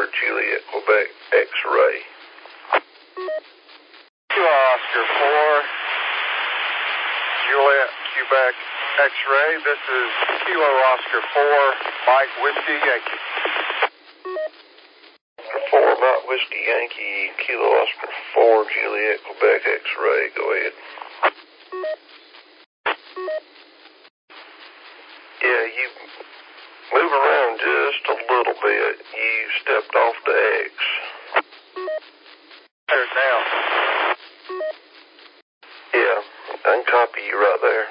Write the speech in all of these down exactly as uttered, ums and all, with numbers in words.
four, Juliet, Quebec, X-ray. Kilo Oscar four, Juliet, Quebec, X-ray. This is Kilo Oscar four, Mike Whiskey Yankee. four, Mike Whiskey Yankee, Kilo Oscar four, Juliet, Quebec, X-ray. Go ahead. Yeah, you move around just a little bit. You stepped off the X. There's now. Yeah, I can copy you right there.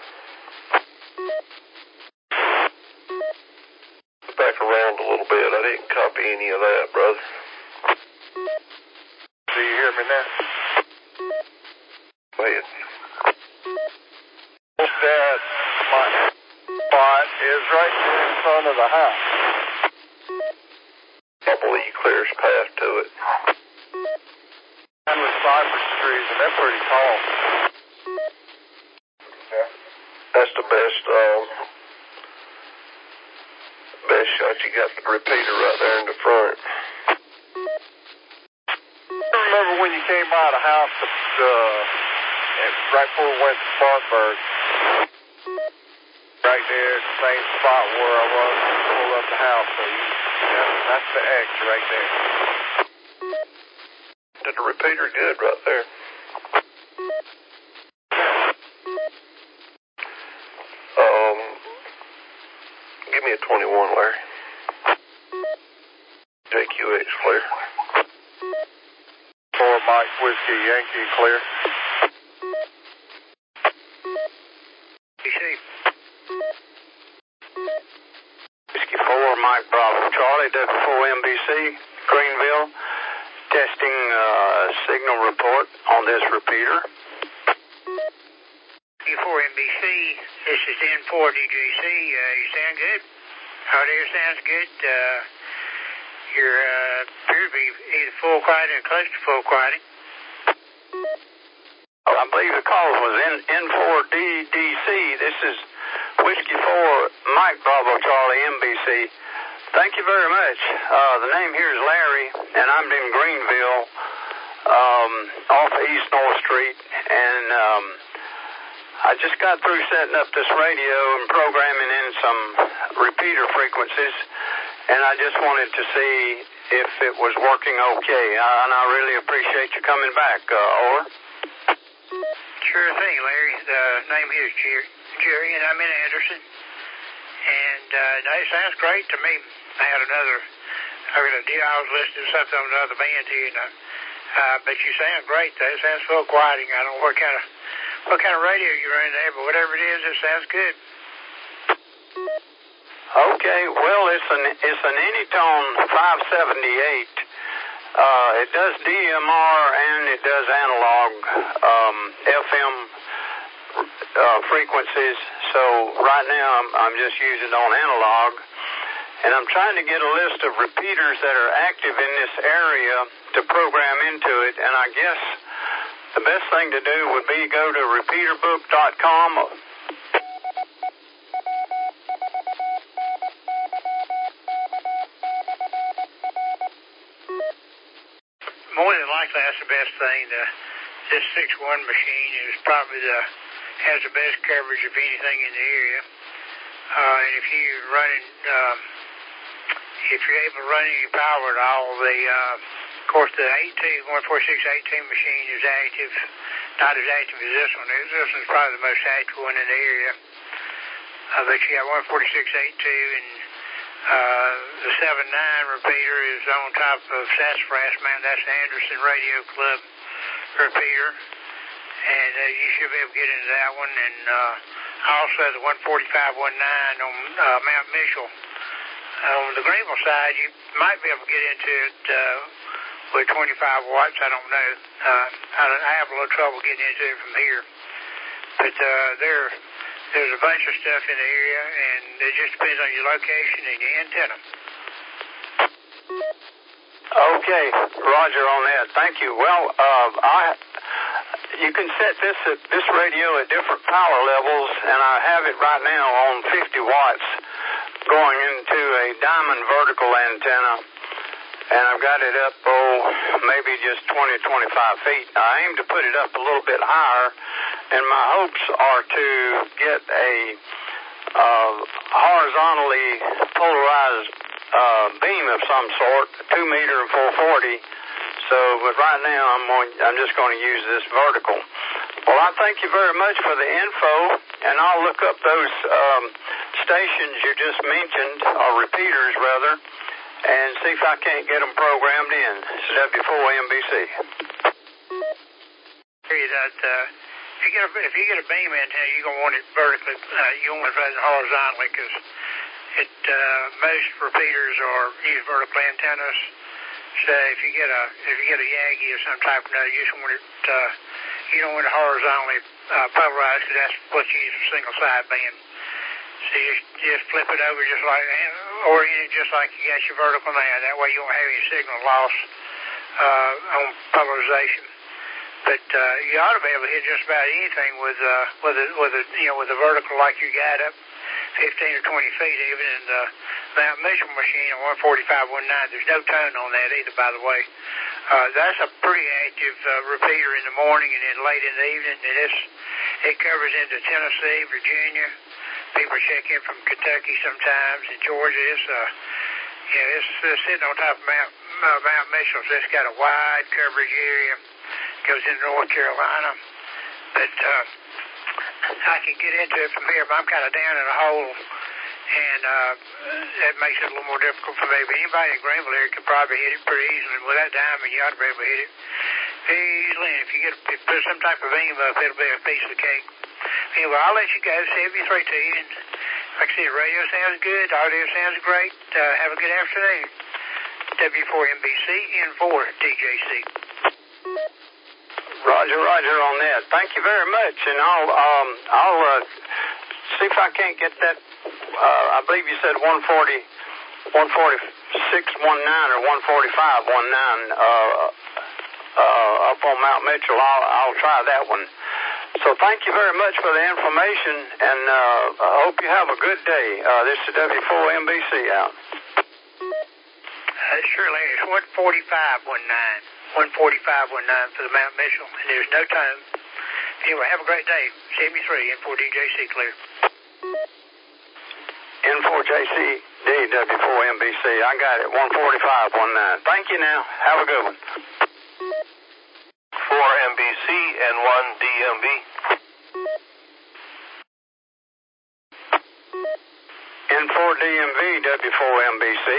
Back around a little bit. I didn't copy any of that, brother. Do you hear me now? Go ahead. That my spot is right there in front of the house. I believe clears path to it. And with cypress trees, and they're pretty tall. Yeah. That's the best, um, best shot. You got the repeater right there in the front. I remember when you came by the house, uh, right before we went to Spartanburg, right there at the same spot where I was when I pulled up the house. So you, that, that's the X right there. Did the repeater good right there. Um, give me a twenty-one, Larry. J Q X clear. Four Mike Whiskey Yankee clear. B C. Whiskey four, Mike Bravo Charlie, W four M B C, Greenville, testing uh, signal report on this repeater. B four M B C, this is N four D J C. Uh, you sound good? Audio sounds good. Uh, you're uh, appear to be either full quieting or close to full quieting. Well, I believe the call was N four D D C. This is Whiskey four, Mike Bravo Charlie M B C. Thank you very much. Uh, the name here is Larry, and I'm in Greenville, um, off East North Street, and um, I just got through setting up this radio and programming in some repeater frequencies, and I just wanted to see if it was working okay, uh, and I really appreciate you coming back. Uh, over. Sure thing, Larry. The name here is Jerry, Jerry and I'm in Anderson. And uh, it sounds great to me. I had another, I was, I was listening to something on another band here, and, uh, but you sound great. It sounds full quieting. I don't know what kind of what kind of radio you're running there, but whatever it is, it sounds good. Okay, well, it's an it's an Anytone five seventy-eight. Uh, it does D M R and it does analog um, F M uh, frequencies. So right now I'm, I'm just using it on analog, and I'm trying to get a list of repeaters that are active in this area to program into it. And I guess the best thing to do would be go to repeater book dot com. More than likely, that's the best thing. The, this six one machine is probably the has the best coverage of anything in the area. Uh, and if you're running, um, if you're able to run any power at all, the uh, of course the eighteen one forty-six eighteen machine is active, not as active as this one is. This one's probably the most active one in the area. Uh, but you got one forty-six eighty-two and Uh, the seven nine repeater is on top of Sassafras Mountain. That's the Anderson Radio Club repeater. And uh, you should be able to get into that one. And uh, also the one forty-five nineteen on uh, Mount Mitchell. On the Greenville side, you might be able to get into it uh, with twenty-five watts. I don't know. Uh, I, don't, I have a little trouble getting into it from here. But uh, there, there's a bunch of stuff in the area, and it just depends on your location and your antenna. Okay, Roger on that. Thank you. Well, uh, I you can set this at this radio at different power levels, and I have it right now on fifty watts going into a diamond vertical antenna. and I've got it up, oh, maybe just twenty, twenty-five feet. I aim to put it up a little bit higher, and my hopes are to get a uh, horizontally polarized uh, beam of some sort, two meter and four forty. So, but right now I'm going, I'm just going to use this vertical. Well, I thank you very much for the info, and I'll look up those um, stations you just mentioned, or repeaters rather, and see if I can't get them programmed in. It's W four M B C. That uh, if you get a, if you get a beam antenna, you're gonna want it vertically. Uh, you don't want it running horizontally because it uh, most repeaters are use vertical antennas. So if you get a if you get a Yagi or some type of another, you just want it. Uh, you don't want it horizontally uh, polarized because that's what you use for single side beam. So you just, just flip it over just like, orient it just like you got your vertical now. That way you won't have any signal loss uh, on polarization. But uh, you ought to be able to hit just about anything with uh, with a, with a you know with a vertical like you got up fifteen or twenty feet, even in the Mount Mitchell machine on one forty-five one nine. There's no tone on that either, by the way. Uh, that's a pretty active uh, repeater in the morning and then late in the evening, and it's, it covers into Tennessee, Virginia. People check in from Kentucky sometimes, and Georgia. It's uh, you know, it's uh, sitting on top of Mount uh, Mount Mitchell, so it's got a wide coverage area. Goes into North Carolina, but uh, I can get into it from here, but I'm kind of down in a hole, and uh, that makes it a little more difficult for me. But anybody in Greenville here can probably hit it pretty easily. With that diamond, you ought to be able to hit it easily. And if you get if you put some type of beam up, it'll be a piece of the cake. Anyway, I'll let you go. seventy-three to you. And like I said, radio sounds good. Audio sounds great. Uh, have a good afternoon. W four M B C, N four D J C. Roger, Roger on that. Thank you very much, and I'll um, I'll uh, see if I can't get that. Uh, I believe you said one forty, one forty-six one nine or one forty-five one nine uh, uh, up on Mount Mitchell. I'll I'll try that one. So thank you very much for the information, and uh, I hope you have a good day. Uh, this is W four M B C out. Uh, surely it's one forty-five one nine. one forty-five one nine for the Mount Mitchell, and there's no time. Anyway, have a great day. seventy-three, N four D J C clear. N four J C D, W four M B C. I got it, one forty-five one nine. Thank you now. Have a good one. four M B C and one D M B. N four D M V, W four M B C.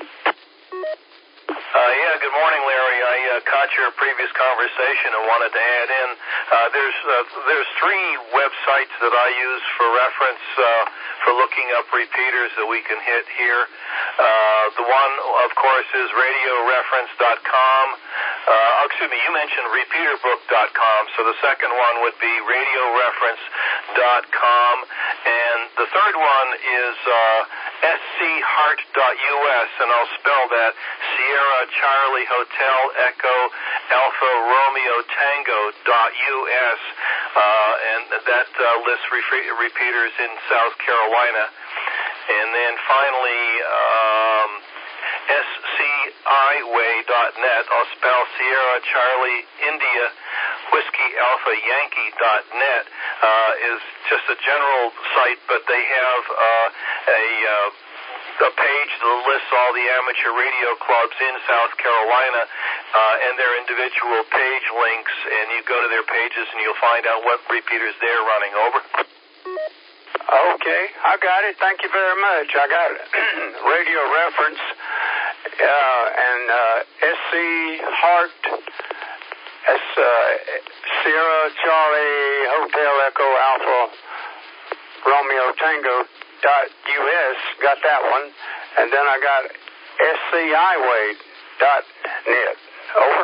Uh, yeah, good morning, Larry. I uh, caught your previous conversation and wanted to add in. Uh, there's uh, there's three websites that I use for reference uh, for looking up repeaters that we can hit here. Uh, the one, of course, is radio reference dot com. Uh, excuse me, you mentioned repeater book dot com, so the second one would be radio reference dot com. And the third one is uh, S C heart dot U S, and I'll spell that Sierra Charlie Hotel Echo Alpha Romeo Tango dot U S, uh, and that uh, lists re- repeaters in South Carolina. And then finally, um, S C I way dot net, I'll spell Sierra Charlie India Whiskey Alpha Yankee dot net, uh, is just a general site, but they have uh, a uh, a page that lists all the amateur radio clubs in South Carolina uh, and their individual page links, and you go to their pages and you'll find out what repeaters they're running. Over. Okay, I got it. Thank you very much. I got it. Radio reference uh, and uh, S C Hart, S, uh, Sierra Charlie Hotel Echo Alpha Romeo Tango dot U S, got that one, and then I got S C I way dot net. Over.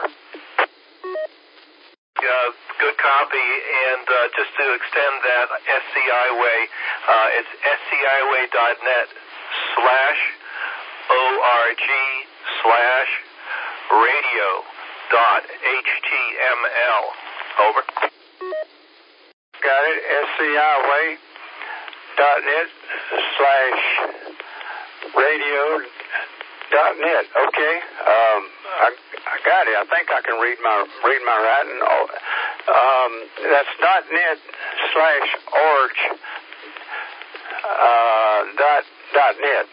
Uh, good copy, and uh, just to extend that S C I way, uh, it's S C I way dot net slash O R G slash radio dot H T M L. Over. Got it. S C I way dot net slash radio Dot net. Okay. Um, I, I got it. I think I can read my read my writing. Oh, um, that's dot net slash org. Uh, dot dot net.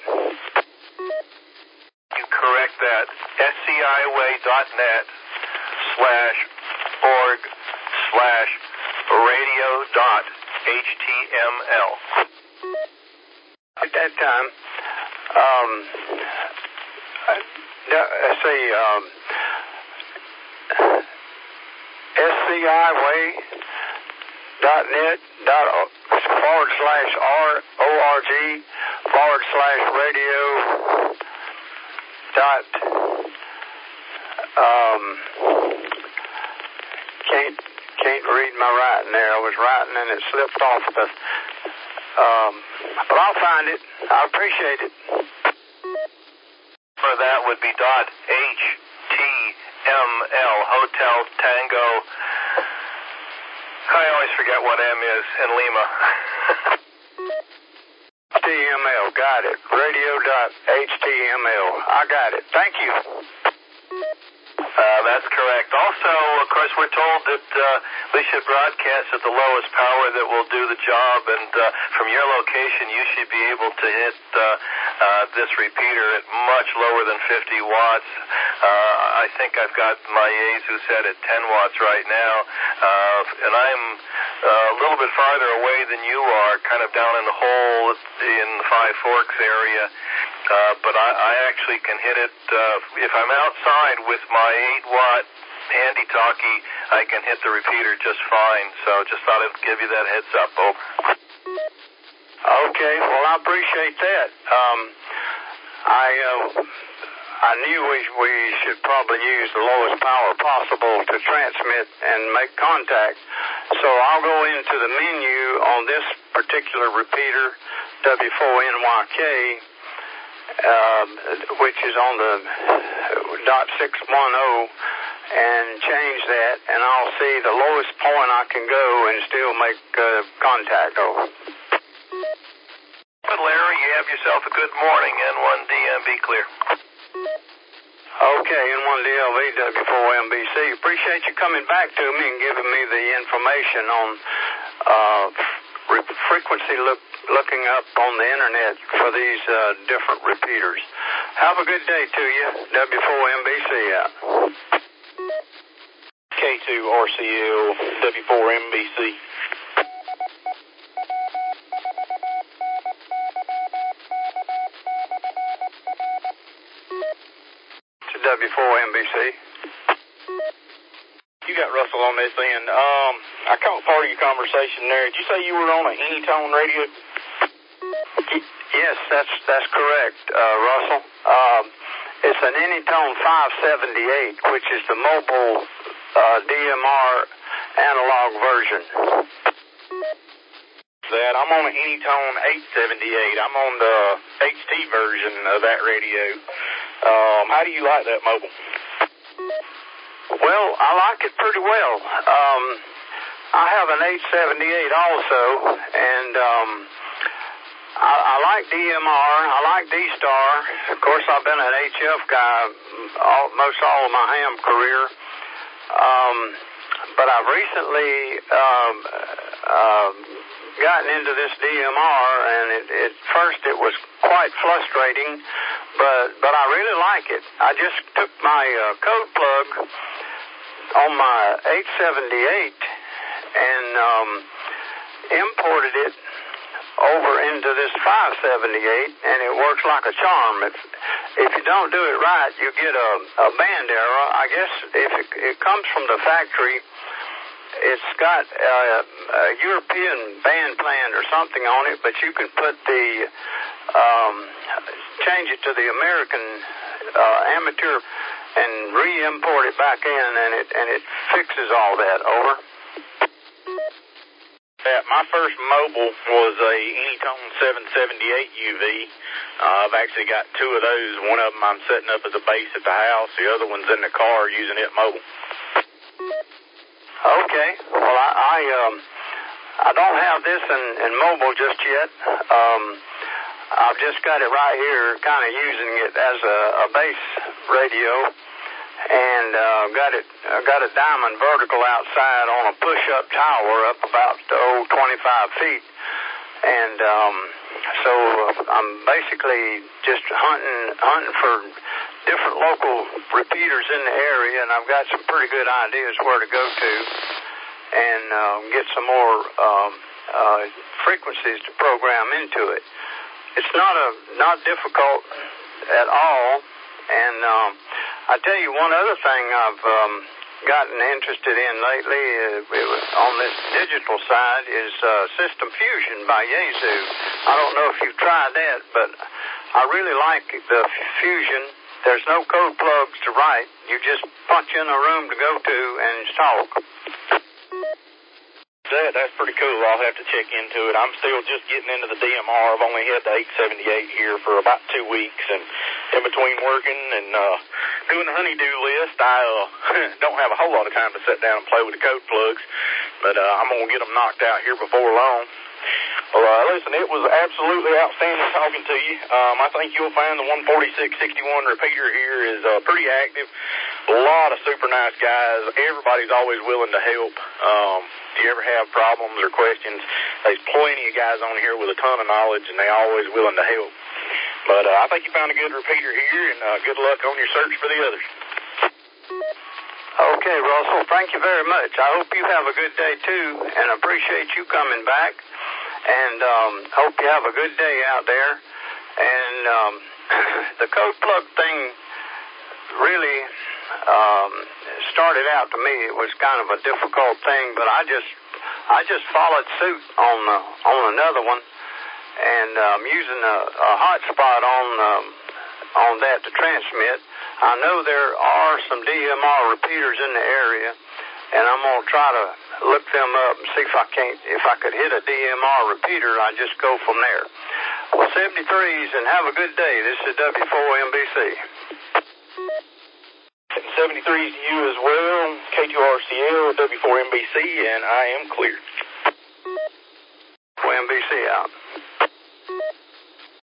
You correct that. sciway dot net slash org slash radio dot html. At that time, um, let's see, um, sciway dot net dot forward slash r org forward slash radio dot um can't can't read my writing there. I was writing and it slipped off the um but I'll find it. I appreciate it. For that would be dot html, Hotel Tango. I always forget what M is in Lima. H T M L, got it. radio dot h t m l. I got it. Thank you. Uh, that's correct. Also, of course, we're told that uh, we should broadcast at the lowest power that will do the job, and uh, from your location, you should be able to hit uh, uh, this repeater at much lower than fifty watts. Uh, I think I've got my Yaesu set at ten watts right now, uh, and I'm uh, a little bit farther away than you are, kind of down in the hole in the Five Forks area. Uh, but I, I actually can hit it, uh, if I'm outside with my eight watt handy talkie, I can hit the repeater just fine. So just thought I'd give you that heads up. Over. Okay, well, I appreciate that. Um, I uh, I knew we, we should probably use the lowest power possible to transmit and make contact. So I'll go into the menu on this particular repeater, W four N Y K, Uh, which is on the dot six one zero, and change that, and I'll see the lowest point I can go and still make uh, contact over. But Larry, you have yourself a good morning. N one D M B clear. Okay, N one D L V W four M B C. Appreciate you coming back to me and giving me the information on uh, frequency look. looking up on the internet for these uh, different repeaters. Have a good day to you. W four M B C out. K two R C L, W four M B C. To W four M B C. You got Russell on this end. Um, I caught part of your conversation there. Did you say you were on an Anytone radio? Yes, that's that's correct, uh, Russell. Um, it's an Anytone five seventy-eight, which is the mobile uh, D M R analog version. That I'm on an Anytone eight seventy-eight. I'm on the H T version of that radio. Um, how do you like that mobile? Well, I like it pretty well. Um, I have an eight seventy-eight also, and um, I, I like D M R. I like D-Star. Of course, I've been an H F guy all, most all of my ham career. Um, but I've recently um, uh, gotten into this D M R, and it, at first it was quite frustrating, but but I really like it. I just took my uh, code plug on my eight seventy-eight and um, imported it over into this five seventy-eight, and it works like a charm. If if you don't do it right, you get a, a band error. I guess if it, it comes from the factory, it's got uh, a European band plan or something on it, but you can put the um, change it to the American uh, amateur and re-import it back in, and it and it fixes all that. Over. Yeah, my first mobile was a Anytone seven seventy-eight U V. Uh, I've actually got two of those. One of them I'm setting up as a base at the house. The other one's in the car using it mobile. Okay. Well, I I, um, I don't have this in, in mobile just yet. Um, I've just got it right here, kind of using it as a, a base radio, and uh, got it uh, got a diamond vertical outside on a push-up tower up about oh twenty-five feet, and um, so I'm basically just hunting hunting for different local repeaters in the area, and I've got some pretty good ideas where to go to and uh, get some more um, uh, frequencies to program into it. It's not a not difficult at all, and um, I tell you one other thing I've um, gotten interested in lately uh, it was on this digital side is uh, System Fusion by Yaesu. I don't know if you've tried that, but I really like the Fusion. There's no code plugs to write. You just punch in a room to go to and talk. That, that's pretty cool. I'll have to check into it. I'm still just getting into the D M R. I've only had the eight seventy-eight here for about two weeks, and in between working and uh, doing the honey-do list, I uh, don't have a whole lot of time to sit down and play with the code plugs, but uh, I'm going to get them knocked out here before long. Well, uh, listen, it was absolutely outstanding talking to you. Um, I think you'll find the one forty-six sixty-one repeater here is uh, pretty active. A lot of super nice guys. Everybody's always willing to help. Um, if you ever have problems or questions, there's plenty of guys on here with a ton of knowledge, and they're always willing to help. But uh, I think you found a good repeater here, and uh, good luck on your search for the others. Okay, Russell, thank you very much. I hope you have a good day, too, and appreciate you coming back. And um, hope you have a good day out there. And um, the code plug thing really um, started out to me. It was kind of a difficult thing, but I just I just followed suit on uh, on another one, and I'm um, using a, a hotspot on um, on that to transmit. I know there are some D M R repeaters in the area, and I'm going to try to look them up and see if I can't, if I could hit a D M R repeater. I just go from there. Well, seventy-threes, and have a good day. This is W four M B C. seventy-threes to you as well. K two R C L, W four M B C, and I am clear. four M B C out.